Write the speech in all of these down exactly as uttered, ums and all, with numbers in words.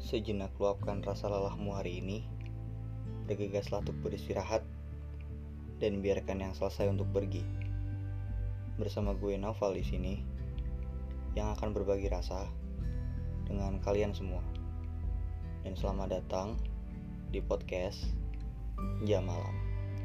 Sejenak luapkan rasa lelahmu hari ini. Bergegaslah untuk beristirahat dan biarkan yang selesai untuk pergi. Bersama gue Naufal di sini yang akan berbagi rasa dengan kalian semua. Dan selamat datang di podcast Jam Malam.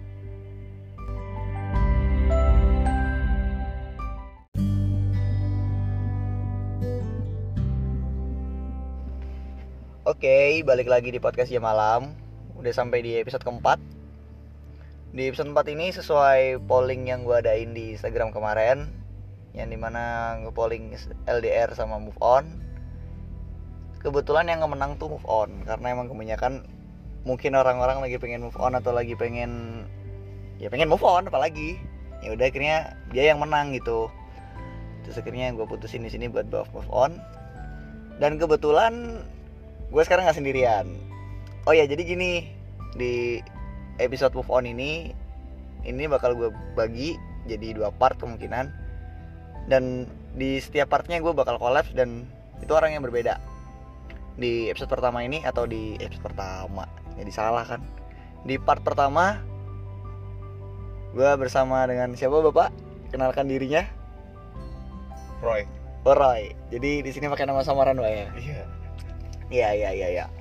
Oke, balik lagi di podcast Jam Malam. Udah sampai di episode keempat. Di episode keempat ini sesuai polling yang gue adain di Instagram kemarin, yang dimana nge-polling L D R sama move on. Kebetulan yang menang tuh move on, karena emang kebanyakan mungkin orang-orang lagi pengen move on atau lagi pengen ya pengen move on apalagi. Ya udah akhirnya dia yang menang gitu. Terus akhirnya gue putusin di sini buat move on. Dan kebetulan gue sekarang gak sendirian. Oh ya, jadi gini, di episode move on ini Ini bakal gue bagi jadi dua part kemungkinan. Dan di setiap partnya gue bakal collab dan itu orang yang berbeda. Di episode pertama ini atau di episode pertama jadi salah kan. Di part pertama gue bersama dengan siapa bapak? Kenalkan dirinya. Roy. Oh, Roy. Jadi di sini pakai nama samaran Pak ya? Iya. Iya iya iya ya.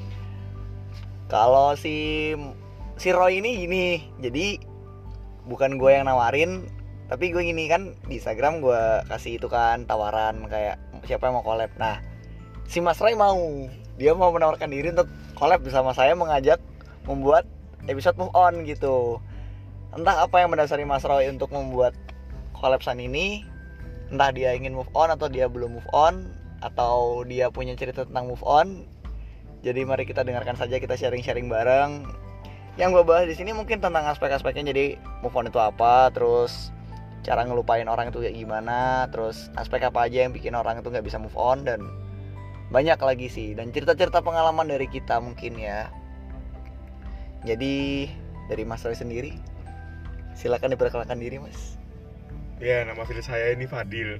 Kalau si si Roy ini gini, jadi bukan gue yang nawarin, tapi gue gini kan di Instagram gue kasih itu kan tawaran kayak siapa yang mau collab. Nah, si Mas Roy mau, dia mau menawarkan diri untuk collab bersama saya, mengajak membuat episode move on gitu. Entah apa yang mendasari Mas Roy untuk membuat collabsan ini, entah dia ingin move on atau dia belum move on, atau dia punya cerita tentang move on. Jadi mari kita dengarkan saja, kita sharing-sharing bareng. Yang gue bahas di sini mungkin tentang aspek-aspeknya. Jadi move on itu apa, terus cara ngelupain orang itu kayak gimana, terus aspek apa aja yang bikin orang itu nggak bisa move on, dan banyak lagi sih. Dan cerita-cerita pengalaman dari kita mungkin ya. Jadi dari Mas Roy sendiri, silakan diperkenalkan diri Mas. Ya, nama asli saya ini Fadil.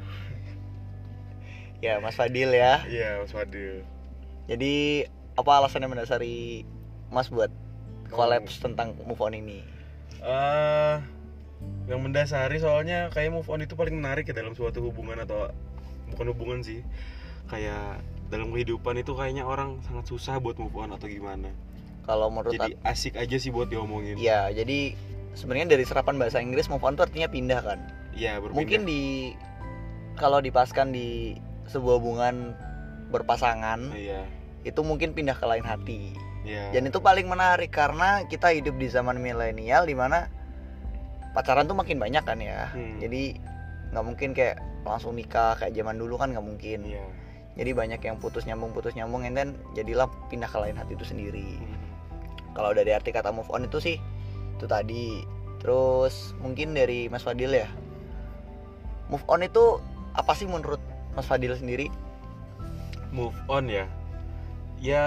Ya, Mas Fadil ya. Iya, Mas Fadil. Jadi apa alasannya mendasari Mas buat collab oh. tentang move on ini? Uh, yang mendasari soalnya kayak move on itu paling menarik ya dalam suatu hubungan, atau bukan hubungan sih, kayak dalam kehidupan itu kayaknya orang sangat susah buat move on atau gimana. Kalau menurut jadi at- asik aja sih buat diomongin. Ya, jadi sebenarnya dari serapan bahasa Inggris move on itu artinya pindah kan? Iya, berpindah. Mungkin di kalau dipaskan di sebuah hubungan berpasangan, iya, itu mungkin pindah ke lain hati. Iya. Dan itu paling menarik karena kita hidup di zaman milenial di mana pacaran tuh makin banyak kan ya. Hmm. Jadi nggak mungkin kayak langsung nikah kayak zaman dulu kan, nggak mungkin. Iya. Jadi banyak yang putus nyambung putus nyambung, and then jadilah pindah ke lain hati itu sendiri. Hmm. Kalau dari arti kata move on itu sih itu tadi. Terus mungkin dari Mas Fadil ya, move on itu apa sih menurut Mas Fadil sendiri? Move on ya, ya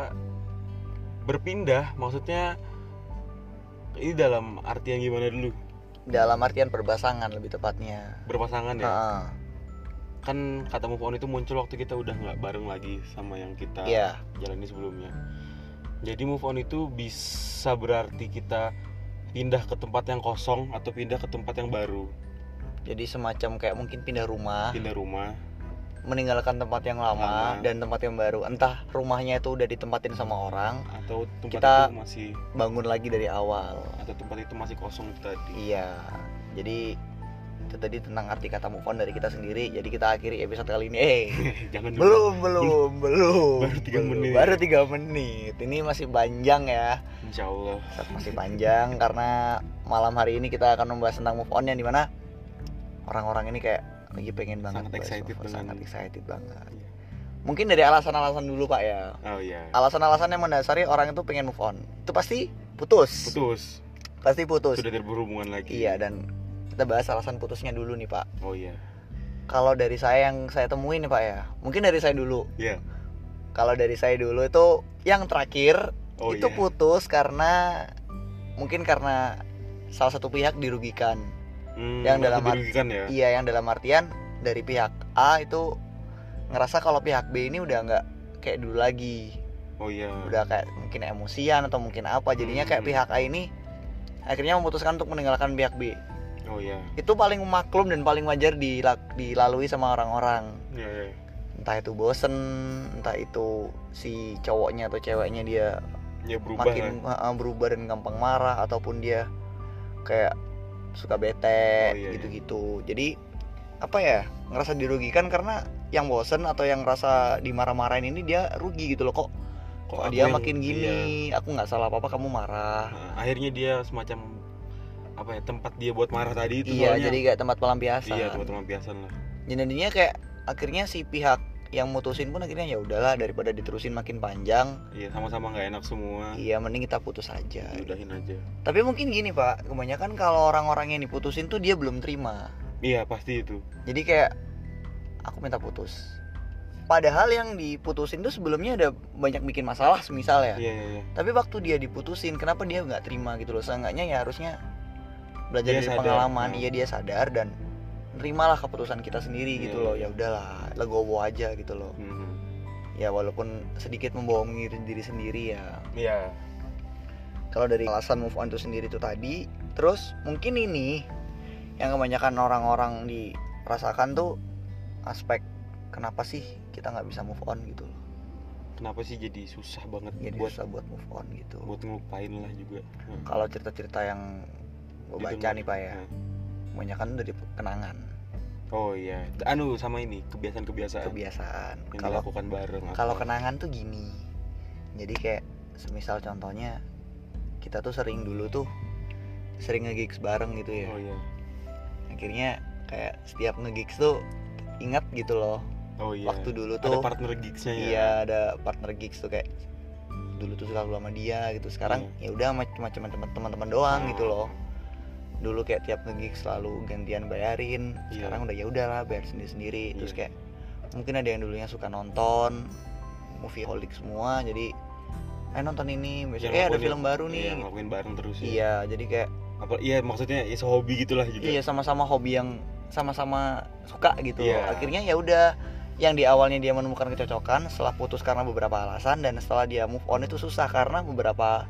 berpindah, maksudnya ini dalam artian gimana dulu? Dalam artian berpasangan lebih tepatnya. Berpasangan ya. Ha-ha. Kan kata move on itu muncul waktu kita udah nggak bareng lagi sama yang kita yeah. jalani sebelumnya. Jadi move on itu bisa berarti kita pindah ke tempat yang kosong atau pindah ke tempat yang baru. Jadi semacam kayak mungkin pindah rumah. Pindah rumah. Meninggalkan tempat yang lama, lama dan tempat yang baru. Entah rumahnya itu udah ditempatin sama orang, atau tempat kita itu masih bangun lagi dari awal, atau tempat itu masih kosong itu tadi. Iya. Jadi itu tadi tentang arti kata move on dari kita sendiri. Jadi kita akhiri episode kali ini. Eh, jangan belum, belum, belum. Baru tiga menit. Baru tiga menit. Ini masih panjang ya. Insyaallah. Masih panjang karena malam hari ini kita akan membahas tentang move on yang dimana orang-orang ini kayak lagi pengen banget, sangat excited bahas, dengan... sangat excited banget. Iya. Mungkin dari alasan-alasan dulu Pak ya. Oh iya. Alasan-alasan yang mendasari orang itu pengen move on. Itu pasti putus. Putus. Pasti putus. Sudah tidak berhubungan lagi. Iya, dan kita bahas alasan putusnya dulu nih Pak. Oh iya. Kalau dari saya yang saya temuin nih Pak ya. Mungkin dari saya dulu. Iya. Kalau dari saya dulu itu yang terakhir oh, itu iya. putus karena mungkin karena salah satu pihak dirugikan. Hmm, yang dalam arti, ya? Iya, yang dalam artian dari pihak A itu ngerasa kalau pihak B ini udah nggak kayak dulu lagi. Oh iya. Udah kayak mungkin emosian atau mungkin apa, jadinya kayak Hmm. pihak A ini akhirnya memutuskan untuk meninggalkan pihak B. Oh iya. Itu paling maklum dan paling wajar dila- dilalui sama orang-orang. Iya, iya. Entah itu bosen, entah itu si cowoknya atau ceweknya dia Ya berubah makin kan. uh, berubah dan gampang marah, ataupun dia kayak suka bete Oh, iya, gitu-gitu. Jadi apa ya, ngerasa dirugikan karena yang bosen atau yang ngerasa dimarah-marahin ini dia rugi gitu loh. Kok kok aku dia yang- makin gini, aku nggak salah apa-apa kamu marah. Nah, akhirnya dia semacam apa ya, tempat dia buat marah tadi itu. Iya, soalnya- jadi kayak tempat pelampiasan. Iya, tempat pelampiasan lah. Jadinya kayak akhirnya si pihak yang mutusin pun akhirnya ya udahlah, daripada diterusin makin panjang, Iya, sama-sama nggak enak semua. iya mending kita putus aja. Udahin aja. Tapi mungkin gini Pak, kebanyakan kalau orang-orang yang diputusin tuh dia belum terima. Iya, pasti itu. Jadi kayak aku minta putus. Padahal yang diputusin tuh sebelumnya ada banyak bikin masalah semisal ya. Iya, iya, iya. Tapi waktu dia diputusin, kenapa dia nggak terima gitu loh? Seenggaknya ya harusnya belajar Dia dari sadar. pengalaman. Nah. Iya, dia sadar dan terimalah keputusan kita sendiri gitu Iya, loh. iya. Ya udahlah, legowo aja gitu loh. Mhm. Ya walaupun sedikit membohongi diri sendiri ya. Iya. Kalau dari alasan move on itu sendiri itu tadi, terus mungkin ini yang kebanyakan orang-orang dirasakan tuh aspek kenapa sih kita nggak bisa move on gitu loh. Kenapa sih jadi susah banget Jadi buat susah buat move on gitu. buat ngelupain lah juga. Nah, Kalau cerita-cerita yang gue baca didengar. nih Pak ya, Nah. kebanyakan dari kenangan, Oh iya. Anu sama ini kebiasaan-kebiasaan kebiasaan. yang Kalau dilakukan bareng. apa. kalau kenangan tuh gini. Jadi kayak semisal contohnya kita tuh sering dulu tuh sering nge-gigs bareng gitu ya. Oh iya. Akhirnya kayak setiap nge-gigs tuh ingat gitu loh. Oh iya. Waktu dulu ada tuh partner gigsnya ya. iya, ada partner gigs tuh kayak dulu tuh selalu sama dia gitu. Sekarang ya udah macam-macam teman-teman doang Oh. gitu loh. Dulu kayak tiap nge-gigs selalu gantian bayarin. Iya. Sekarang udah ya udahlah bayar sendiri-sendiri. Terus Iya. kayak mungkin ada yang dulunya suka nonton movie holic semua, jadi eh nonton ini besok Yang eh ada ngelakuin- film baru nih. Iya, ngelakuin bareng terus ya. Iya, jadi kayak Apa iya maksudnya ya sehobi gitulah juga. iya sama-sama hobi yang sama-sama suka gitu. Iya. Akhirnya ya udah, yang di awalnya dia menemukan kecocokan setelah putus karena beberapa alasan, dan setelah dia move on itu susah karena beberapa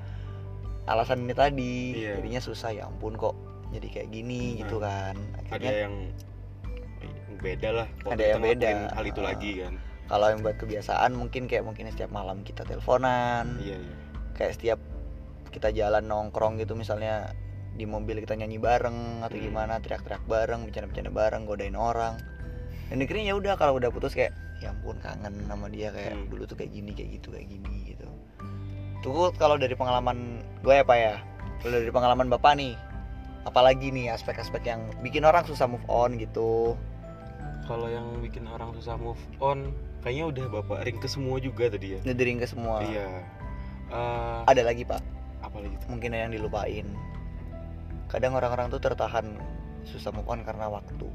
alasan ini tadi. Iya. Jadinya susah, ya ampun kok jadi kayak gini Nah, gitu kan. Ada Akhirnya yang beda lah. waktu Ada kita yang beda. ngelakuin hal itu Ah. lagi kan. kalau yang buat kebiasaan mungkin kayak mungkin setiap malam kita teleponan, Iya iya. kayak setiap kita jalan nongkrong gitu, misalnya di mobil kita nyanyi bareng atau Hmm. gimana, teriak-teriak bareng, bercanda-bercanda bareng, godain orang. Dan akhirnya ya udah, kalau udah putus kayak ya ampun kangen sama dia, kayak Hmm. dulu tuh kayak gini kayak gitu kayak gini gitu. Tuh kalau dari pengalaman gue ya Pak ya, kalau dari pengalaman Bapak nih, apalagi nih aspek-aspek yang bikin orang susah move on gitu. Kalau yang bikin orang susah move on, kayaknya udah Bapak ringkes semua juga tadi ya. Ngediring ke semua. Iya. Eh, Ada lagi Pak, apa lagi tuh? mungkin yang dilupain. Kadang orang-orang tuh tertahan susah move on karena waktu.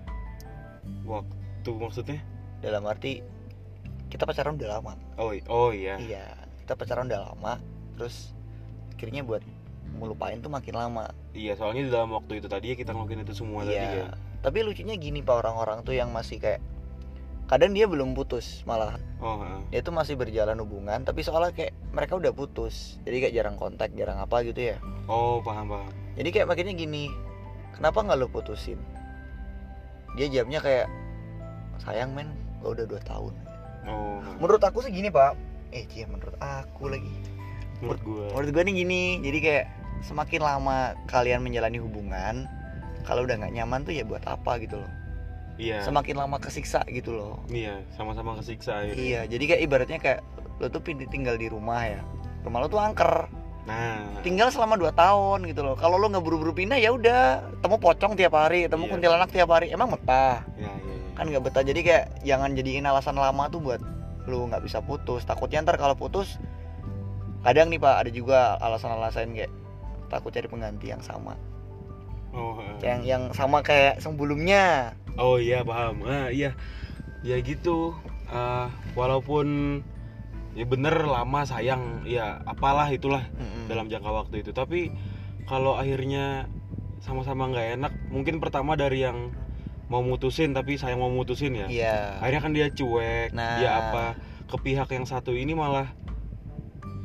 Waktu maksudnya? Dalam arti kita pacaran udah lama. Oh, i- oh iya. Iya, kita pacaran udah lama, terus akhirnya buat melupain tuh makin lama. Iya, soalnya di dalam waktu itu tadi ya kita ngelakuin itu semua tadi Iya. kan. Tapi lucunya gini Pak, orang-orang tuh yang masih kayak kadang dia belum putus, malah Oh, heeh. dia tuh masih berjalan hubungan, tapi soalnya kayak mereka udah putus, jadi kayak jarang kontak, jarang apa gitu ya. Oh, paham paham. Jadi kayak makanya gini, kenapa nggak lo putusin? Dia jawabnya kayak, sayang men, gue udah dua tahun. Oh, heeh. Menurut aku sih gini Pak, eh cia menurut aku lagi. menurut gua. Menurut gue nih gini, jadi kayak semakin lama kalian menjalani hubungan, kalau udah nggak nyaman tuh ya buat apa gitu loh. Iya. Semakin lama kesiksa gitu loh. Iya, sama-sama kesiksa akhirnya. Iya, jadi kayak ibaratnya kayak lo tuh pin- tinggal di rumah ya, rumah lo tuh angker, Nah, tinggal selama dua tahun gitu loh. Kalau lo nggak buru-buru pindah ya udah, temu pocong tiap hari, temu Iya. kuntilanak tiap hari, emang betah? iya iya. iya. Kan nggak betah. Jadi kayak jangan jadiin alasan lama tuh buat lo nggak bisa putus. Takutnya ntar kalau putus, kadang nih Pak ada juga alasan-alasan kayak takut cari pengganti yang sama, Oh, heeh. yang yang sama kayak sebelumnya. Oh iya paham. Ah iya. Ya gitu. Ah, walaupun ya bener lama sayang, ya apalah itulah Mm-mm. dalam jangka waktu itu. Tapi kalau akhirnya sama-sama nggak enak, mungkin pertama dari yang mau mutusin tapi sayang mau mutusin ya. Iya. Akhirnya kan dia cuek, Nah. dia apa ke pihak yang satu ini malah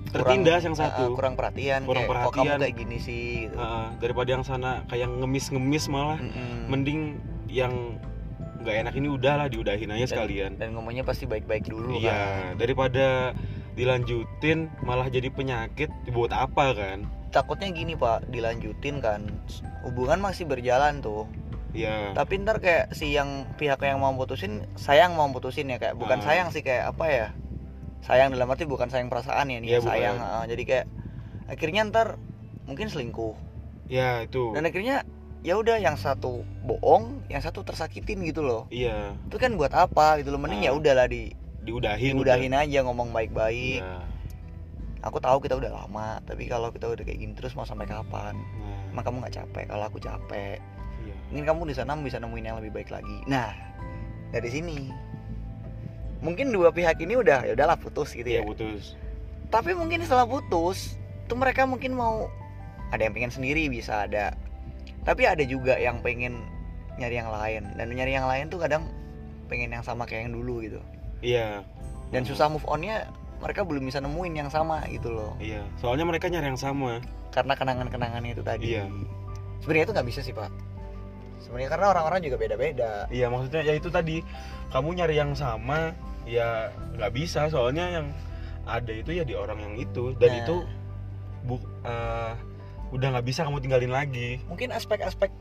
tertindas yang kurang, satu. uh, kurang perhatian, Kurang kayak, oh kamu perhatian. kayak gini sih gitu. Uh, daripada yang sana kayak ngemis-ngemis malah. Mm-mm. Mending yang nggak enak ini udahlah diudahin aja Dan- sekalian. Dan ngomongnya pasti baik-baik dulu kan. Iya, daripada dilanjutin malah jadi penyakit, buat apa kan? Takutnya gini Pak, dilanjutin kan, hubungan masih berjalan tuh. Iya. Tapi ntar kayak si yang pihak yang mau putusin, sayang mau putusin ya, kayak bukan Ah. sayang sih, kayak apa ya? Sayang dalam arti bukan sayang perasaan ya nih, Iya, bukan. sayang. ah, jadi kayak akhirnya ntar mungkin selingkuh. Ya itu. Dan akhirnya ya udah yang satu bohong, yang satu tersakitin gitu loh. Iya, Itu kan buat apa gitu loh? Mending Ah. ya udahlah di diudahin. diudahin aja, ngomong baik-baik. Iya. Aku tahu kita udah lama, tapi kalau kita udah kayak gini terus mau sampai kapan? Nah, Emang kamu nggak capek? Kalau aku capek. iya. Mungkin kamu di sana bisa nemuin yang lebih baik lagi. Nah, dari sini mungkin dua pihak ini udah ya udahlah putus gitu Iya ya. putus. Tapi mungkin setelah putus, tuh mereka mungkin mau, ada yang pengen sendiri bisa ada. Tapi ada juga yang pengen nyari yang lain, dan nyari yang lain tuh kadang pengen yang sama kayak yang dulu gitu. Iya. Dan Hmm. susah move on-nya, mereka belum bisa nemuin yang sama gitu loh. Iya. Soalnya mereka nyari yang sama. Karena kenangan-kenangannya itu tadi. Iya. Sebenarnya itu nggak bisa sih Pak. Sebenarnya karena orang-orang juga beda-beda. Iya, maksudnya ya itu tadi, kamu nyari yang sama ya nggak bisa, soalnya yang ada itu ya di orang yang itu, dan Nah. itu bu eh, udah nggak bisa kamu tinggalin lagi. Mungkin aspek-aspek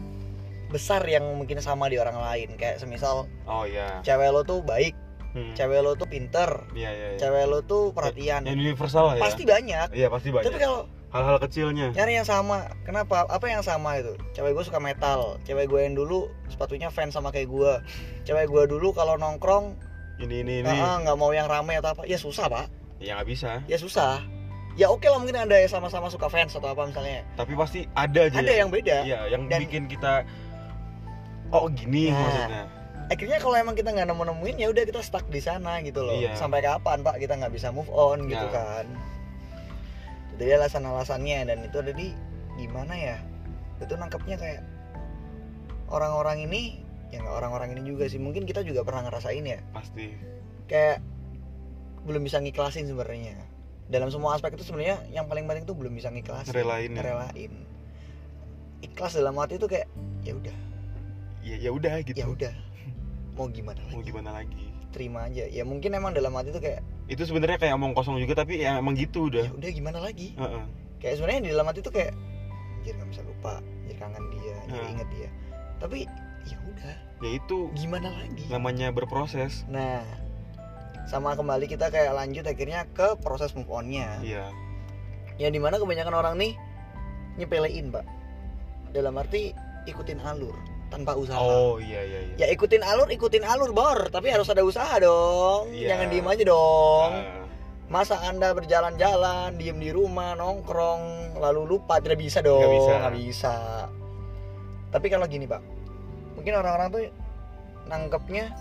besar yang mungkin sama di orang lain, kayak semisal Oh iya. cewek lo tuh baik, Hmm. cewek lo tuh pinter, Iya iya. iya. cewek lo tuh perhatian. Yang universal lah ya. Pasti banyak. Iya pasti banyak. Tapi kalau Hal-hal kecilnya. nyari yang sama, kenapa? Apa yang sama itu? Cewek gue suka metal, cewek gue yang dulu sepatunya fans sama kayak gue, cewek gue dulu kalau nongkrong Ini ini ini. ah, nggak mau yang rame atau apa, ya susah Pak, Ya nggak bisa. ya susah. Ya oke lah mungkin ada yang sama-sama suka fans atau apa misalnya. Tapi pasti ada aja. Ada yang beda. Iya, yang Dan- bikin kita oh gini Nah. maksudnya. Akhirnya kalau emang kita nggak nemu-nemuin ya udah kita stuck di sana gitu loh. Iya. Sampai kapan Pak kita nggak bisa move on gitu Ya. kan? Jadi alasan-alasannya, dan itu ada di gimana ya? Itu nangkepnya kayak orang-orang ini, ya nggak orang-orang ini juga sih. Mungkin kita juga pernah ngerasain ya. Pasti. Kayak belum bisa ngiklasin sebenarnya. Dalam semua aspek itu sebenarnya yang paling penting tuh belum bisa ngiklasin. Ngerelain ya. Ngerelain. Ikhlas dalam arti itu kayak ya udah, Ya ya udah gitu. ya udah. Mau gimana lagi? Mau gimana lagi? Terima aja. Ya mungkin emang dalam hati itu kayak Itu sebenarnya kayak omong kosong juga, tapi ya emang gitu udah. ya udah gimana lagi? Heeh. Kayak sebenarnya di dalam hati itu kayak anjir nggak bisa lupa, anjir kangen dia, anjir Nah. inget dia. Tapi ya udah, Ya itu gimana lagi? namanya berproses. Nah, sama kembali kita kayak lanjut akhirnya ke proses move on-nya. Iya. Yang dimana kebanyakan orang nih nyepelein, Pak. Dalam arti ikutin alur tanpa usaha. Oh iya iya iya. Ya ikutin alur, ikutin alur bor, tapi harus ada usaha dong. Iya. Jangan diem aja dong. Nah, Masa Anda berjalan-jalan, diem di rumah, nongkrong, lalu lupa, tidak bisa dong. Nggak bisa. Nggak bisa. Tapi kalau gini Pak, mungkin orang-orang tuh nangkepnya,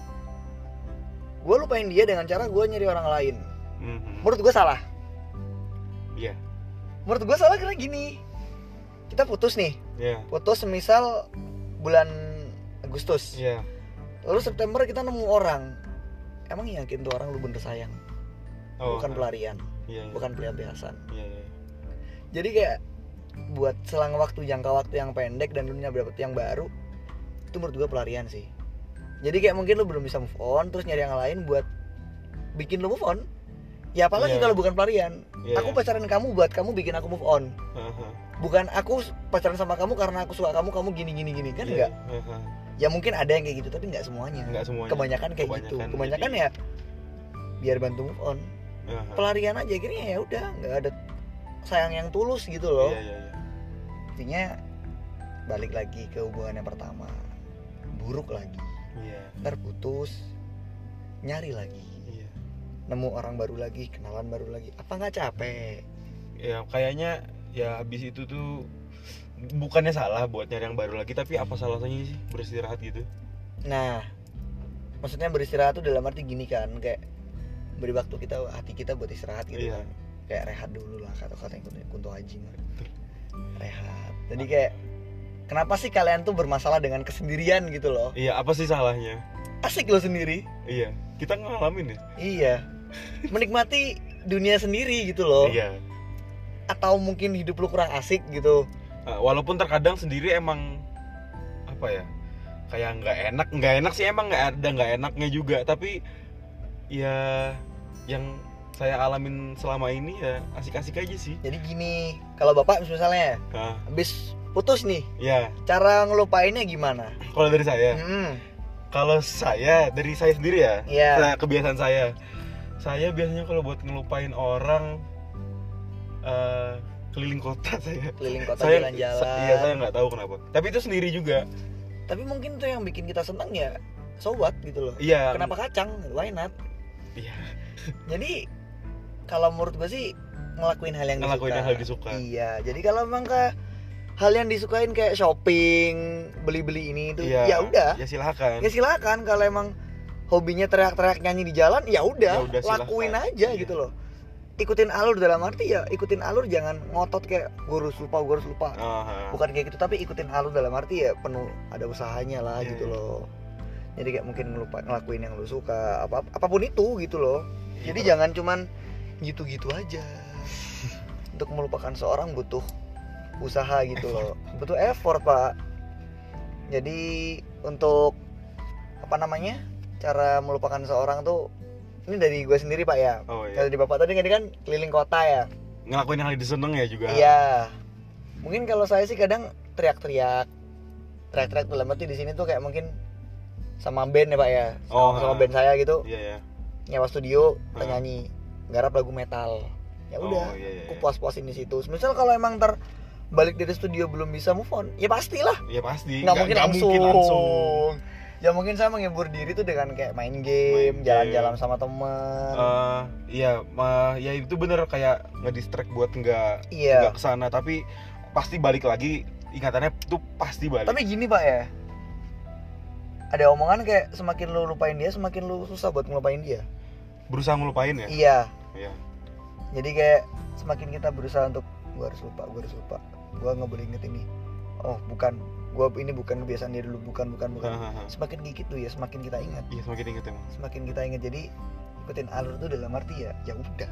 gue lupain dia dengan cara gue nyari orang lain. mhm. Menurut gue salah. Iya. Menurut gue salah karena gini, kita putus nih, Iya. putus semisal bulan Agustus. Iya. Lalu September kita nemu orang, emang yakin tuh orang lu bener sayang? Oh, Bukan ah. pelarian, Iya. iya. bukan pelampiasan. Iya iya. Jadi kayak buat selang waktu, jangka waktu yang pendek dan lu dapet yang baru, itu menurut gue pelarian sih. Jadi kayak mungkin lu belum bisa move on, terus nyari yang lain buat bikin lu move on. Ya apalagi Iya. kalau bukan pelarian. Iya, Aku iya. pacaran kamu buat kamu bikin aku move on. Heeh. Bukan aku pacaran sama kamu karena aku suka kamu, kamu gini gini gini kan Iya. enggak. Heeh. Ya mungkin ada yang kayak gitu tapi enggak semuanya. Enggak semuanya. Kebanyakan kayak gitu. Kebanyakan Kebanyakan jadi- ya biar bantu move on. Heeh. Pelarian aja akhirnya ya udah, enggak ada sayang yang tulus gitu loh. Iya iya iya. Intinya balik lagi ke hubungan yang pertama, buruk lagi, Iya. ntar putus, nyari lagi, Iya. nemu orang baru lagi, kenalan baru lagi, apa nggak capek? Ya kayaknya ya habis itu tuh bukannya salah buat nyari yang baru lagi, tapi apa salahnya sih beristirahat gitu? Nah, maksudnya beristirahat tuh dalam arti gini kan, kayak beri waktu kita, hati kita buat istirahat gitu Iya. kan, kayak rehat dulu lah kata-kata yang Kunto- Kunto Aji mah. Rehat. Jadi kayak kenapa sih kalian tuh bermasalah dengan kesendirian gitu loh? Iya, apa sih salahnya? Asik lo sendiri. Iya, kita ngalamin ya. Iya. Menikmati dunia sendiri gitu loh. Iya. Atau mungkin hidup lu kurang asik gitu. Nah, walaupun terkadang sendiri emang apa ya, kayak nggak enak, nggak enak sih emang nggak ada nggak enaknya juga, tapi ya yang saya alamin selama ini ya asik-asik aja sih. Jadi gini, kalau bapak misalnya Nah, habis putus nih, ya cara ngelupainnya gimana? kalau dari saya, Hmm. kalau saya dari saya sendiri ya, Iya. saya- kebiasaan saya, saya biasanya kalau buat ngelupain orang eh, keliling kota saya. Keliling kota Saya, jalan-jalan. sa- iya saya nggak tahu kenapa. Tapi itu sendiri juga. Tapi mungkin tuh yang bikin kita seneng ya, so what gitu loh. Iya. Kenapa kacang? Why not? Iya. Jadi kalau menurut gue sih ngelakuin hal yang Ngelakuin disuka. hal yang disuka. Iya. Jadi kalau memang ke hal yang disukain kayak shopping, beli-beli ini itu, Iya. ya udah. Ya silakan. Ya silakan. Kalau emang hobinya teriak-teriak nyanyi di jalan, ya udah, Ya udah, lakuin silakan. aja Iya. gitu loh. Ikutin alur dalam arti ya, ikutin alur, jangan ngotot kayak gue harus lupa, gue harus lupa. Aha. Bukan kayak gitu, tapi ikutin alur dalam arti ya penuh ada usahanya lah Iya, gitu iya. loh. Jadi kayak mungkin ngelupa, ngelakuin yang lu suka, apa apapun itu gitu loh. Jadi Iya. jangan cuman gitu-gitu aja. Untuk melupakan seorang butuh usaha gitu loh, butuh effort pak. Jadi untuk apa namanya, cara melupakan seorang tuh, ini dari gue sendiri pak ya. Oh iya. Kalau dari bapak tadi kan keliling kota ya. Ngelakuin hal yang diseneng ya juga. Iya. Mungkin kalau saya sih kadang teriak-teriak, teriak-teriak dalam arti di sini tuh kayak mungkin sama band ya pak ya, sama, Oh, sama ha. band saya gitu, Iya ya. nyewa studio, kita Ha. nyanyi, garap lagu metal. Ya udah, Oh, iya, iya, aku iya. puas-puasin di situ. Misal kalau emang ntar balik dari studio belum bisa move on, ya pastilah. Ya pasti. Nggak mungkin nggak langsung. mungkin langsung. Ya mungkin saya menghibur diri tuh dengan kayak main game, Main jalan-jalan game. sama temen. Eh, iya, ma, ya itu bener kayak ngedistract buat nggak Iya. nggak kesana, tapi pasti balik lagi, ingatannya tuh pasti balik. Tapi gini pak ya, ada omongan kayak semakin lu lupain dia, semakin lu susah buat ngelupain dia. Berusaha ngelupain ya. Iya. Iya. Jadi kayak semakin kita berusaha untuk gua harus lupa, gua harus lupa, gua nggak boleh inget ini. Oh bukan, gua ini bukan kebiasaan dia dulu, bukan, bukan, bukan. Hahaha. Semakin dikit tuh ya, semakin kita ingat, Iya, semakin inget emang. semakin kita ingat. Jadi ikutin alur tuh dalam arti ya, ya udah.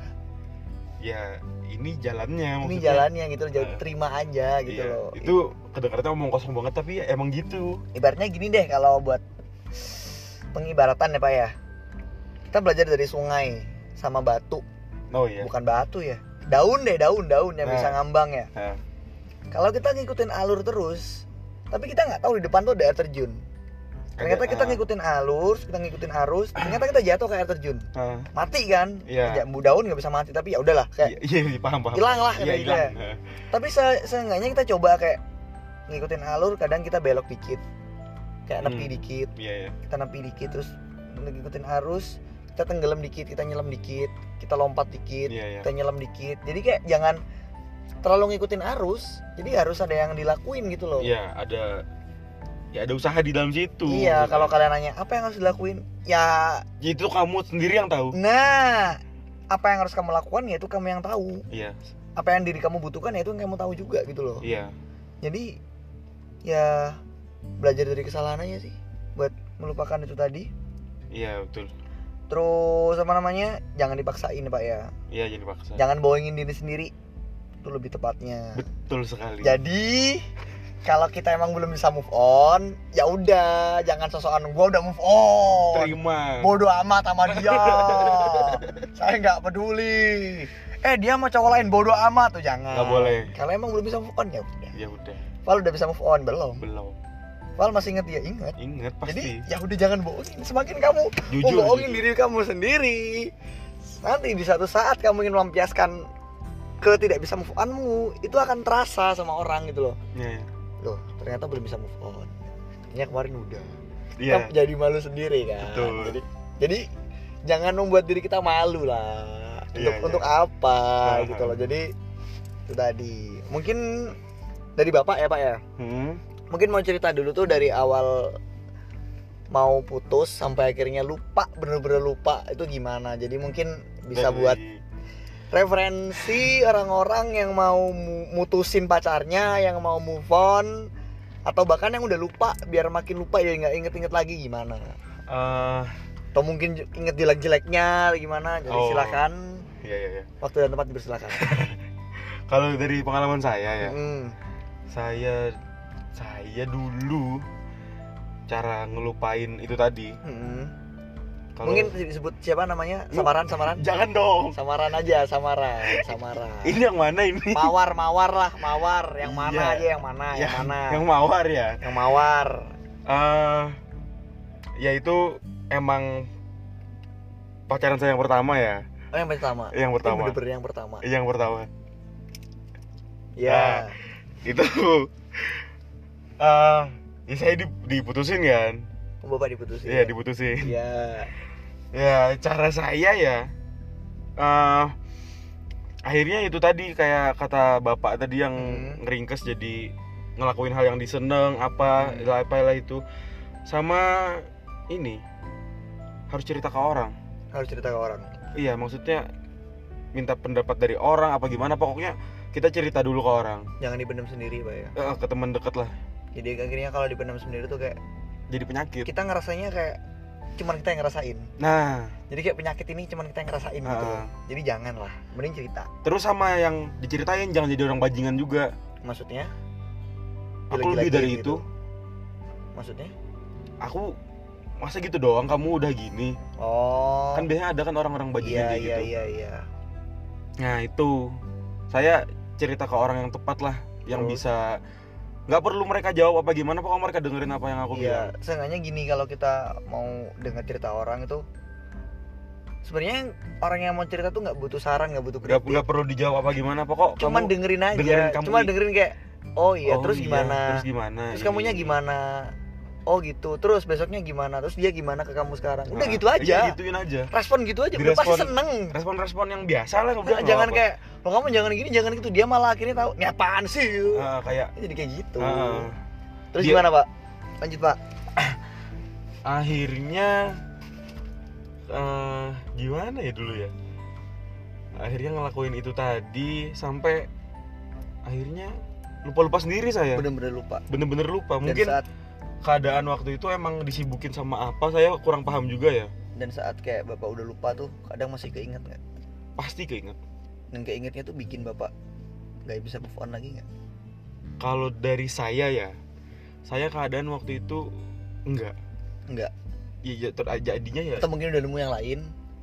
Ya ini jalannya. Ini maksudnya. jalannya gitu loh, jadi Nah. terima aja gitu Iya, loh. itu kedengarannya omong kosong banget, tapi ya emang gitu. Ibaratnya gini deh, kalau buat pengibaratan ya pak ya, kita belajar dari sungai sama batu, Oh iya. bukan batu ya, daun deh, daun, daun yang Nah. bisa ngambang ya. Nah, Kalau kita ngikutin alur terus, tapi kita nggak tahu di depan tuh ada air terjun. Ternyata ada- kita ah, ngikutin alur, kita ngikutin arus, ternyata kita jatuh ke air terjun, ah, mati kan? Iya. Ya, bu daun nggak bisa mati, tapi ya udahlah, kayak iya, iya, paham paham. hilang lah Iya, kayak gitu hilang. ya. Nah, Tapi se- seenggaknya kita coba kayak ngikutin alur, kadang kita belok dikit, kayak nepi Hmm. dikit, Iya ya. kita nepi dikit, terus ngikutin arus, kita tenggelam dikit, kita nyelam dikit, kita lompat dikit, Iya ya. kita nyelam dikit. Jadi kayak jangan terlalu ngikutin arus, jadi harus ada yang dilakuin gitu loh. Iya, ada ya ada usaha di dalam situ. Iya, maksudnya. kalau kalian nanya apa yang harus dilakuin, ya, Ya, itu kamu sendiri yang tahu. nah, apa yang harus kamu lakukan ya itu kamu yang tahu. Iya. Apa yang diri kamu butuhkan ya itu yang kamu tahu juga gitu loh. Iya. Jadi ya belajar dari kesalahan aja sih, buat melupakan itu tadi. Iya, betul. Terus apa namanya, jangan dipaksain ya pak ya, Iya, jadi paksa. jangan bohongin diri sendiri, itu lebih tepatnya. Betul sekali. Jadi kalau kita emang belum bisa move on, ya udah, jangan sosokan gua udah move on. Terima. Bodoh amat sama dia. Saya nggak peduli. Eh dia mau cowok lain, bodoh amat tuh, jangan. Nggak boleh. Kalau emang belum bisa move on ya udah. Ya udah. Val udah bisa move on belum? Belum. Val masih inget dia, ingat. Ingat Jadi pasti. ya udah jangan bohongin. Semakin kamu Jujur, membohongin jujur. diri kamu sendiri, nanti di satu saat kamu ingin melampiaskan ke tidak bisa move onmu, itu akan terasa sama orang gitu loh. Iya. Loh, ternyata belum bisa move on. Ternyata kemarin udah. Iya. Kita jadi malu sendiri kan. Betul. Jadi, jadi jangan membuat diri kita malu lah. Untuk Iya, iya. untuk apa Nah, gitu loh. Jadi itu tadi. Mungkin dari Bapak ya, Pak ya. Hmm. Mungkin mau cerita dulu tuh dari awal mau putus sampai akhirnya lupa, bener-bener lupa itu gimana. Jadi mungkin bisa Dari- buat referensi orang-orang yang mau mu- mutusin pacarnya, yang mau move on, atau bahkan yang udah lupa biar makin lupa ya nggak inget-inget lagi gimana. Eh, Atau mungkin j- inget jelek-jeleknya gimana. Jadi Oh. silakan. Iya iya iya. Waktu dan tempat dipersilakan. Kalau dari pengalaman saya ya, Hmm. saya saya dulu cara ngelupain itu tadi. Hmm. Kalau Mungkin disebut siapa namanya? Samaran, samaran. jangan dong. Samaran aja, samaran, samaran. Ini yang mana ini? Mawar, mawar lah, mawar. Yang mana Iya. aja, yang mana, yang, mana? Yang mawar ya. Yang mawar. Eh, ya itu emang pacaran saya yang pertama ya. Oh, yang pertama. Yang pertama. Oh, bener-bener yang pertama. Yang pertama. Ya. Nah, itu eh ya saya dip- diputusin kan. Oh, Bapak diputusin. Iya, diputusin. Iya. Ya, cara saya ya eh akhirnya itu tadi kayak kata bapak tadi yang Hmm. ngeringkes jadi ngelakuin hal yang diseneng apa Hmm. lah apalah itu. Sama ini harus cerita ke orang. Harus cerita ke orang. Iya, maksudnya minta pendapat dari orang apa gimana, pokoknya kita cerita dulu ke orang. Jangan dipendam sendiri, Pak ya. Eh, ke teman dekat lah. Jadi akhirnya kalau dipendam sendiri tuh kayak Jadi penyakit. kita ngerasanya kayak cuman kita yang ngerasain. Nah, Jadi kayak penyakit ini cuman kita yang ngerasain gitu. Ah. Jadi jangan lah, mending cerita. terus sama yang diceritain jangan jadi orang bajingan juga. Maksudnya? Aku Gila-gila lebih dari gitu. itu. Maksudnya? Aku masa gitu doang kamu udah gini. Oh. Kan biasanya ada kan orang-orang bajingan Iya, kayak iya, gitu. iya, iya. Nah, itu saya cerita ke orang yang tepat lah, yang Terus? bisa nggak perlu mereka jawab apa gimana, pokoknya mereka dengerin apa yang aku Iya, bilang. seenggaknya gini, kalau kita mau dengar cerita orang itu sebenarnya orang yang mau cerita tuh nggak butuh saran, nggak butuh Nggak kritik. nggak perlu dijawab apa gimana, pokok Cuman kamu dengerin aja. dengerin kamu Cuma i- dengerin kayak oh iya, oh terus iya, gimana? Terus gimana? Terus Ini, kamunya ini. gimana? Oh gitu. Terus besoknya gimana? Terus dia gimana ke kamu sekarang? Udah Nah, gitu aja. iya, gituin aja. Respon gitu aja, udah pasti Direspon- seneng. Respon-respon yang biasa lah, Nah, udah nggak jangan apa-apa. kayak lo kamu jangan gini, jangan gitu. Dia malah akhirnya tahu, "Ini apaan sih?" Ah, kayak Jadi kayak gitu. ah, Terus dia- gimana, Pak? Lanjut, Pak. akhirnya eh gimana ya dulu ya, akhirnya ngelakuin itu tadi sampai akhirnya lupa-lupa sendiri saya, Bener-bener lupa. bener-bener lupa. Dan Mungkin saat keadaan waktu itu emang disibukin sama apa, saya kurang paham juga ya. dan saat kayak Bapak udah lupa tuh, kadang masih keinget nggak? Pasti keinget. Dan keingetnya tuh bikin Bapak nggak bisa move on lagi nggak? Kalau dari saya ya, saya keadaan waktu itu enggak. Enggak. Ya, ya ter- jadinya ya. Atau mungkin udah nemu yang lain,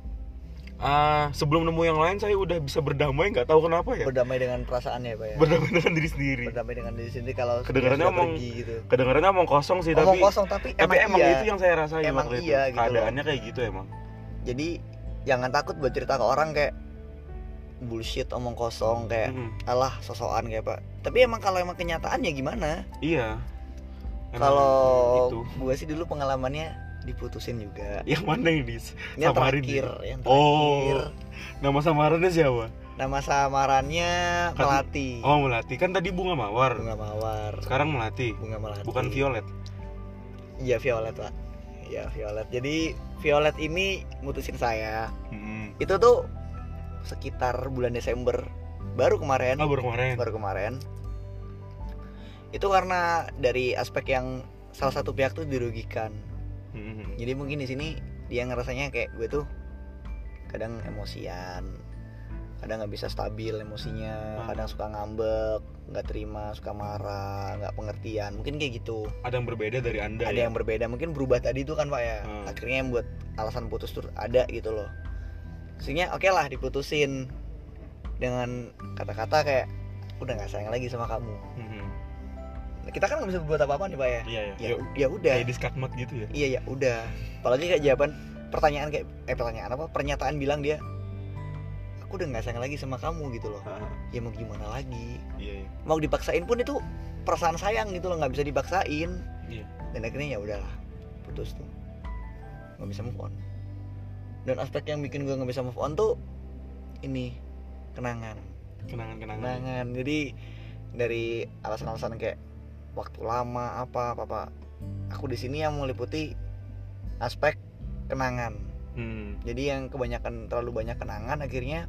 Ah, sebelum nemu yang lain saya udah bisa berdamai, nggak tahu kenapa ya. berdamai dengan perasaannya, Pak ya. Berdamai dengan diri sendiri. Berdamai dengan diri sendiri kalau Kedengarannya sudah omong- pergi gitu. Kedengarannya omong kosong sih, Omong tapi kosong tapi, tapi emang, emang iya. itu yang saya rasain Emang waktu iya itu. gitu loh. Keadaannya kayak gitu emang. Jadi jangan takut buat cerita ke orang kayak bullshit, omong kosong kayak Mm-mm. alah sosokan kayak Pak. Tapi emang kalau emang kenyataannya gimana? Iya. Emang Kalau itu. gue sih dulu pengalamannya diputusin juga. Yang mana ini? Yang Samarin terakhir, ya? yang terakhir. Oh. Nama samarannya siapa? Nama samarannya Kan- Melati. Oh, Melati. Kan tadi Bunga Mawar. Bunga Mawar. Sekarang Melati. Bunga Melati. Bukan Violet. Iya, Violet, Pak. Iya, Violet. Jadi Violet ini mutusin saya. Mm-mm. Itu tuh sekitar bulan Desember. Baru kemarin. Oh, baru kemarin. Baru kemarin. Itu karena dari aspek yang salah satu pihak tuh dirugikan. Mm-mm. Jadi mungkin di sini dia ngerasanya kayak gue tuh kadang emosian, kadang nggak bisa stabil emosinya, Hmm. kadang suka ngambek, nggak terima, suka marah, nggak pengertian, mungkin kayak gitu. Ada yang berbeda dari Anda Ada ya? yang berbeda, mungkin berubah tadi tuh kan Pak ya. Hmm. Akhirnya yang buat alasan putus tuh ada gitu loh. Maksudnya oke lah diputusin dengan kata-kata kayak udah nggak sayang lagi sama kamu. Mm-mm. Kita kan nggak bisa berbuat apa-apa nih Pak ya. Iya, ya. Ya, Yuk, ya udah. kayak diskakmat gitu ya. Iya ya udah. Apalagi kayak jawaban pertanyaan kayak eh pertanyaan apa? Pernyataan bilang dia, aku udah nggak sayang lagi sama kamu gitu loh. Ah, Ya mau gimana lagi? iya, iya. Mau dipaksain pun itu perasaan sayang gitu loh, nggak bisa dipaksain. Iya. Dan akhirnya ya udahlah, putus tuh, nggak bisa move on. Dan aspek yang bikin gue nggak bisa move on tuh ini kenangan, Kenangan-kenangan. kenangan. Jadi dari alasan-alasan kayak waktu lama apa apa, apa. Aku di sini yang meliputi aspek kenangan. Hmm. Jadi yang kebanyakan terlalu banyak kenangan akhirnya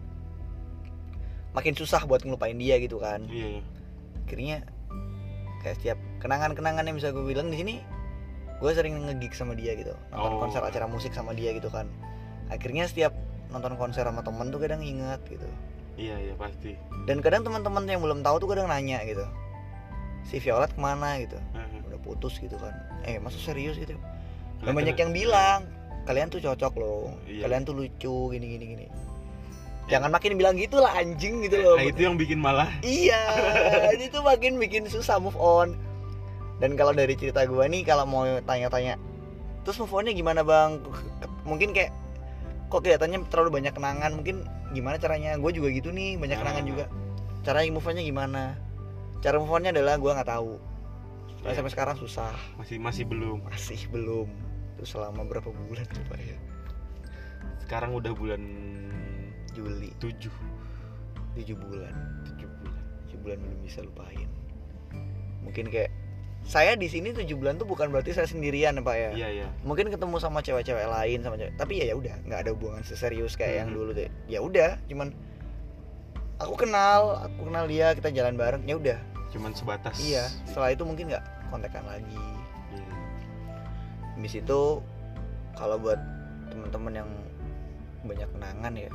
makin susah buat ngelupain dia gitu kan. Iya, iya. Akhirnya kayak setiap kenangan-kenangan yang bisa gue bilang di sini, gue sering nge-gig sama dia gitu, nonton Oh. konser acara musik sama dia gitu kan. Akhirnya setiap nonton konser sama temen tuh kadang ingat gitu. Iya iya pasti. Dan kadang teman-teman yang belum tahu tuh kadang nanya gitu, si Violet kemana gitu, Heeh. udah putus gitu kan, eh masa serius gitu. Dan Kelihatan- banyak yang bilang kalian tuh cocok loh, Iya. kalian tuh lucu gini gini gini. Ya. Jangan makin bilang gitu lah anjing gitu loh. Nah, itu yang bikin malah. Iya, ini tuh makin bikin susah move on. Dan kalau dari cerita gue nih, kalau mau tanya-tanya, terus move onnya gimana bang? Mungkin kayak kok kelihatannya terlalu banyak kenangan, mungkin gimana caranya? Gue juga gitu nih, banyak kenangan Ah. juga. Cara move onnya gimana? Cara move onnya adalah gue nggak tahu. Soalnya Iya. sampai sekarang susah, Masih masih belum. masih belum. Terus selama berapa bulan coba ya? Sekarang udah bulan Juli, tujuh. tujuh bulan. tujuh bulan. tujuh bulan belum bisa lupain. Mungkin kayak saya di sini tujuh bulan tuh bukan berarti saya sendirian ya Pak ya. Iya iya. Mungkin ketemu sama cewek-cewek lain sama cewek, tapi ya ya udah nggak ada hubungan seserius kayak yang Hmm. dulu deh. Ya udah, cuman aku kenal, aku kenal dia, kita jalan bareng, ya udah. Cuman sebatas. Iya, setelah itu mungkin nggak kontekan lagi. Iya. Habis itu kalau buat teman-teman yang banyak kenangan ya,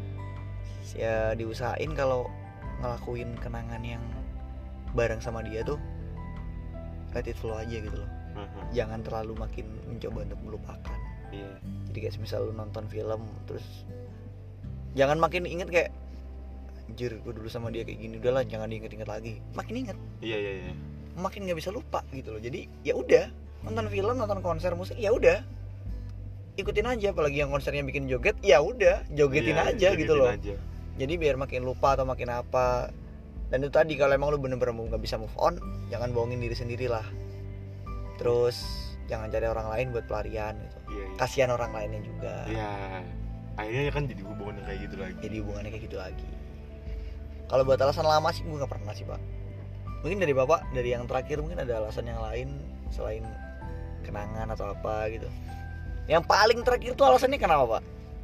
ya diusahain kalau ngelakuin kenangan yang bareng sama dia tuh let it flow aja gitu loh. Heeh. Jangan terlalu makin mencoba untuk melupakan. Iya. Jadi kayak misal lu nonton film terus jangan makin inget kayak anjir gue dulu sama dia kayak gini, udahlah jangan diinget-inget lagi. Makin inget, Iya iya iya. makin nggak bisa lupa gitu loh. Jadi ya udah, nonton film, nonton konser musik, ya udah ikutin aja. Apalagi yang konsernya bikin joget, ya udah jogetin Iya, aja jogetin gitu loh. aja. Jadi biar makin lupa atau makin apa. Dan itu tadi, kalau emang lu bener-bener nggak bisa move on, jangan bohongin diri sendiri lah. Terus jangan cari orang lain buat pelarian gitu. Iya iya. Kasihan orang lainnya juga. Iya. Akhirnya kan jadi hubungan yang kayak gitu lagi. Jadi hubungannya kayak gitu lagi. Kalau buat alasan lama sih gue nggak pernah sih Pak. Mungkin dari Bapak, dari yang terakhir mungkin ada alasan yang lain selain kenangan atau apa gitu. Yang paling terakhir tuh alasannya kenapa Pak?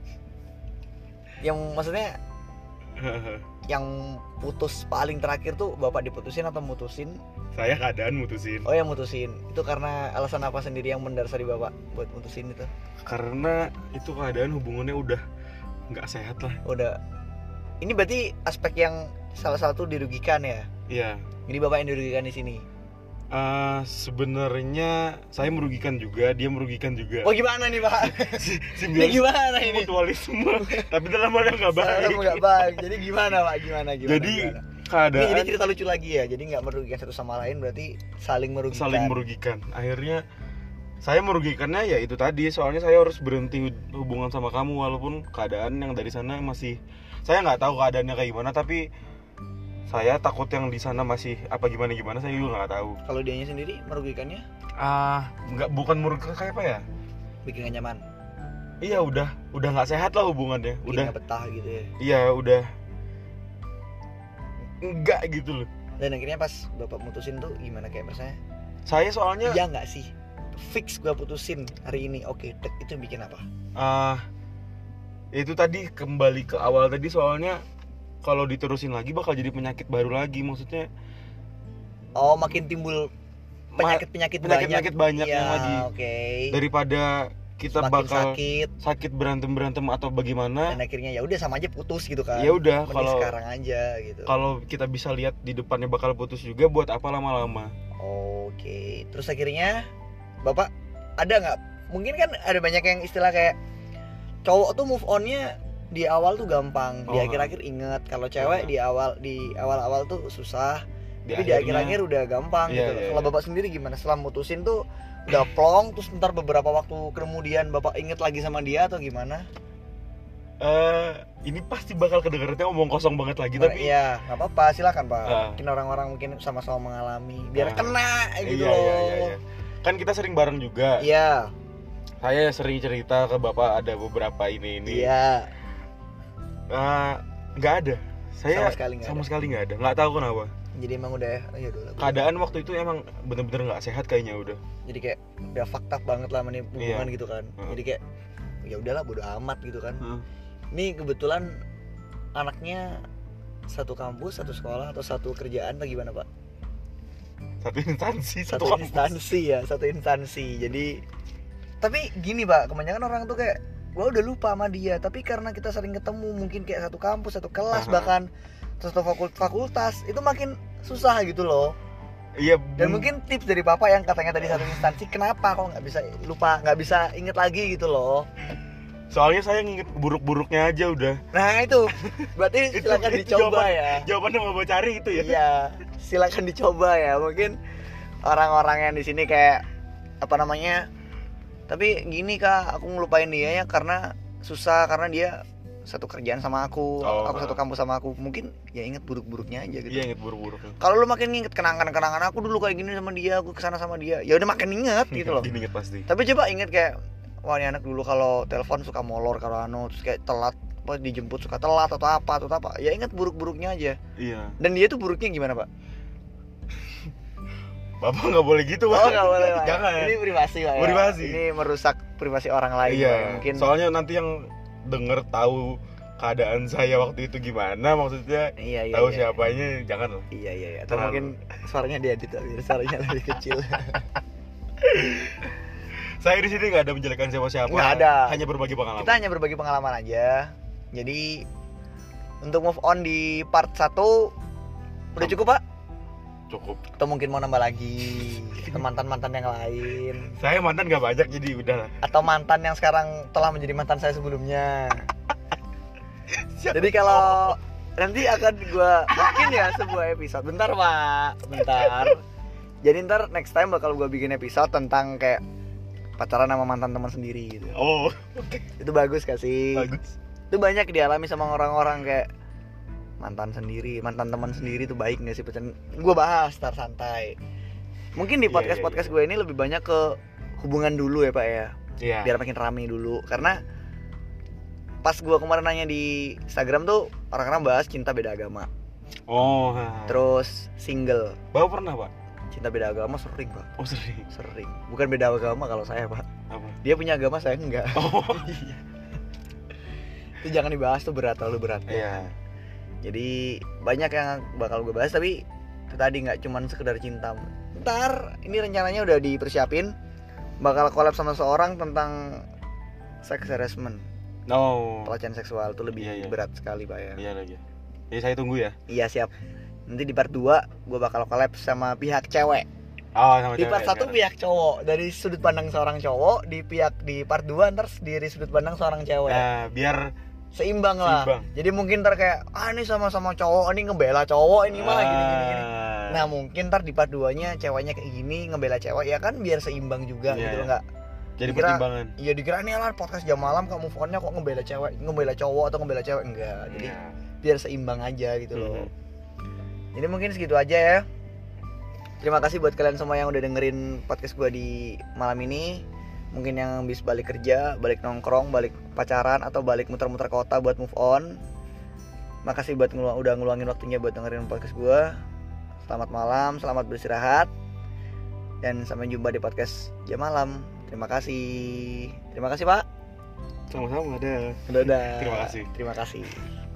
Yang maksudnya yang putus paling terakhir tuh Bapak diputusin atau mutusin? Saya keadaan mutusin. Oh yang mutusin. Itu karena alasan apa sendiri yang mendasari Bapak buat mutusin itu? Karena itu keadaan hubungannya udah nggak sehat lah. Udah. Ini berarti aspek yang salah satu dirugikan ya. Iya. Jadi Bapak yang dirugikan di sini. Eh, sebenarnya saya merugikan juga, dia merugikan juga. Oh gimana nih Pak? Si- Ini Simbios gimana ini? mutualisme, tapi dalam hal yang nggak baik. Nggak baik. Jadi gimana Pak? Gimana gimana? Jadi gimana? Ini keadaan jadi cerita lucu lagi ya. Jadi nggak merugikan satu sama lain, berarti saling merugikan. saling merugikan. Akhirnya saya merugikannya ya itu tadi, soalnya saya harus berhenti hubungan sama kamu walaupun keadaan yang dari sana masih, saya nggak tahu keadaannya kayak gimana, tapi saya takut yang di sana masih apa gimana gimana, saya juga nggak tahu. Kalau dianya sendiri merugikannya, Ah, nggak, bukan merugikan kayak apa ya? bikin nggak nyaman, Iya udah, udah nggak sehat lah hubungannya. bikin Udah, nggak betah gitu ya. iya udah, enggak gitu loh. Dan akhirnya pas Bapak mutusin tuh gimana kayak rasanya? Saya soalnya, Iya nggak sih? Fix gua putusin hari ini. Oke, dek, itu bikin apa? ah, itu tadi kembali ke awal tadi, soalnya kalau diterusin lagi bakal jadi penyakit baru lagi, maksudnya Oh, makin timbul penyakit-penyakit banyak. penyakit-penyakit banyak Iya, yang lagi. Oke. Daripada kita Semakin bakal sakit sakit berantem-berantem atau bagaimana, dan akhirnya ya udah sama aja putus gitu kan. ya udah, Mending kalau sekarang aja gitu. kalau kita bisa lihat di depannya bakal putus juga, buat apa lama-lama. Oke, terus akhirnya Bapak ada nggak? Mungkin kan ada banyak yang istilah kayak cowok tuh move onnya di awal tuh gampang, di Oh. akhir-akhir inget. Kalau cewek Oh. di awal di awal-awal tuh susah, Di tapi di akhirnya- akhir-akhir udah gampang Iya, gitu. iya, Kalau iya. Bapak sendiri gimana? Setelah mutusin tuh udah plong, terus ntar beberapa waktu kemudian Bapak inget lagi sama dia atau gimana? Eh, ini pasti bakal kedengarannya omong kosong banget lagi, tapi ya nggak apa-apa, silakan Pak. Ah. Mungkin orang-orang mungkin sama-sama mengalami, biar Ah. kena gitu iya, loh. iya, iya, iya. Kan kita sering bareng juga. Iya, Saya sering cerita ke bapak ada beberapa ini ini. iya. Eh, nggak ada. Saya Sama sekali nggak sama ada. sekali nggak ada. Nggak tahu kenapa. Jadi emang udah, ya udah lah. Keadaan waktu itu emang bener-bener nggak sehat kayaknya udah. Jadi kayak udah fakta banget lah sama nih hubungan Iya. gitu kan. Heeh. Jadi kayak ya udahlah bodo amat gitu kan. Heeh. Ini kebetulan anaknya satu kampus, satu sekolah atau satu kerjaan atau gimana Pak? Satu instansi, satu, Satu kampus. instansi ya, satu instansi. Jadi tapi gini Pak, kebanyakan orang tuh kayak gue udah lupa sama dia, tapi karena kita sering ketemu, mungkin kayak satu kampus, satu kelas, Aha. bahkan satu fakult- fakultas, itu makin susah gitu loh. Iya. Dan bun- mungkin tips dari papa yang katanya tadi satu instansi, kenapa kok nggak bisa lupa, nggak bisa inget lagi gitu loh. soalnya saya nginget buruk-buruknya aja udah. Nah itu berarti Itu- silakan itu dicoba jawaban- ya. Jawabannya mau gue cari itu ya. Iya, silakan dicoba ya. Mungkin orang-orang yang di sini kayak apa namanya? Tapi gini Kak, aku ngelupain dia ya karena susah, karena dia satu kerjaan sama aku, Oh. aku satu kampus sama aku. Mungkin ya inget buruk-buruknya aja gitu. Iya, inget buruk-buruknya. Kalau lu makin nginget kenangan-kenangan aku dulu kayak gini sama dia, aku kesana sama dia, ya udah makin inget gitu loh. Gini inget pasti. Tapi coba inget kayak, wah ini anak dulu kalau telepon suka molor, kalau anu terus kayak telat, apa dijemput suka telat atau apa atau apa. Ya inget buruk-buruknya aja. Iya. Dan dia tuh buruknya gimana Pak? Bapak nggak boleh gitu, Pak. Oh nggak boleh Pak. Jangan. Ini privasi Pak. Ya. Privasi. Ini merusak privasi orang lain. Pak, Iya. ya. Mungkin. Soalnya nanti yang denger tahu keadaan saya waktu itu gimana, maksudnya Iya iya. tahu iya. siapanya, jangan lah. Iya iya. iya. Atau Terlalu. mungkin suaranya diedit biar suaranya lebih kecil. Saya di sini nggak ada menjelekkan siapa-siapa. Nggak ada. Hanya berbagi pengalaman. Kita hanya berbagi pengalaman aja. Jadi untuk move on di part satu udah cukup Pak? Cukup. Atau mungkin mau nambah lagi mantan-mantan yang lain, Saya mantan nggak banyak, jadi udah lah. atau mantan yang sekarang telah menjadi mantan saya sebelumnya. Jadi kalau nanti akan gue bikin ya sebuah episode. Bentar Pak, bentar. Jadi ntar next time bakal gue bikin episode tentang kayak pacaran sama mantan teman sendiri gitu. Oh, Itu bagus gak sih? bagus. Itu banyak dialami sama orang-orang kayak mantan sendiri, mantan teman sendiri tuh baik gak sih pacaran? Gue bahas tar santai. Mungkin di Iya, podcast-podcast iya, gue ini lebih banyak ke hubungan dulu ya Pak ya. Iya. Biar makin rame dulu. Karena pas gue kemarin nanya di Instagram tuh orang-orang bahas cinta beda agama. Oh. ha. Terus single, Bapak pernah, Pak? cinta beda agama sering Pak. Oh, sering. Sering. Bukan beda agama kalau saya Pak. Apa? Dia punya agama, saya enggak. Oh. Itu jangan dibahas tuh, berat, terlalu berat. Iya. Jadi banyak yang bakal gue bahas, tapi itu tadi nggak cuman sekedar cinta. Ntar ini rencananya udah dipersiapin, bakal collab sama seorang tentang sex harassment, No. pelecehan seksual. Itu lebih Iya, iya. berat sekali Pak ya. Iya lagi. Jadi saya tunggu ya. Iya siap. Nanti di part dua gue bakal collab sama pihak cewek. Oh, sama Di cewek part satu sekarang. pihak cowok, dari sudut pandang seorang cowok. Di pihak di part dua ntar dari sudut pandang seorang cewek. Nah, biar Seimbang lah. Seimbang. Jadi mungkin ntar kayak, ah ini sama-sama cowok, ini ngebela cowok, ini mah gini gini gini. Ah. Nah mungkin ntar di part dua nya ceweknya kayak gini ngebela cewek, ya kan biar seimbang juga Iya, gitu iya. enggak. jadi dikira- pertimbangan. Iya dikira nih lah podcast jam malam kamu move on-nya kok ngebela cewek, ngebela cowok atau ngebela cewek, enggak. Jadi Iya. biar seimbang aja gitu loh. Mhm. Jadi mungkin segitu aja ya. Terima kasih buat kalian semua yang udah dengerin podcast gua di malam ini. Mungkin yang habis balik kerja, balik nongkrong, balik pacaran, atau balik muter-muter kota buat move on. Makasih buat ngelu- udah ngeluangin waktunya buat dengerin podcast gua. Selamat malam, selamat beristirahat. Dan sampai jumpa di podcast jam malam. Terima kasih. Terima kasih Pak. Sama-sama ada. Dadah. Terima kasih. Terima kasih.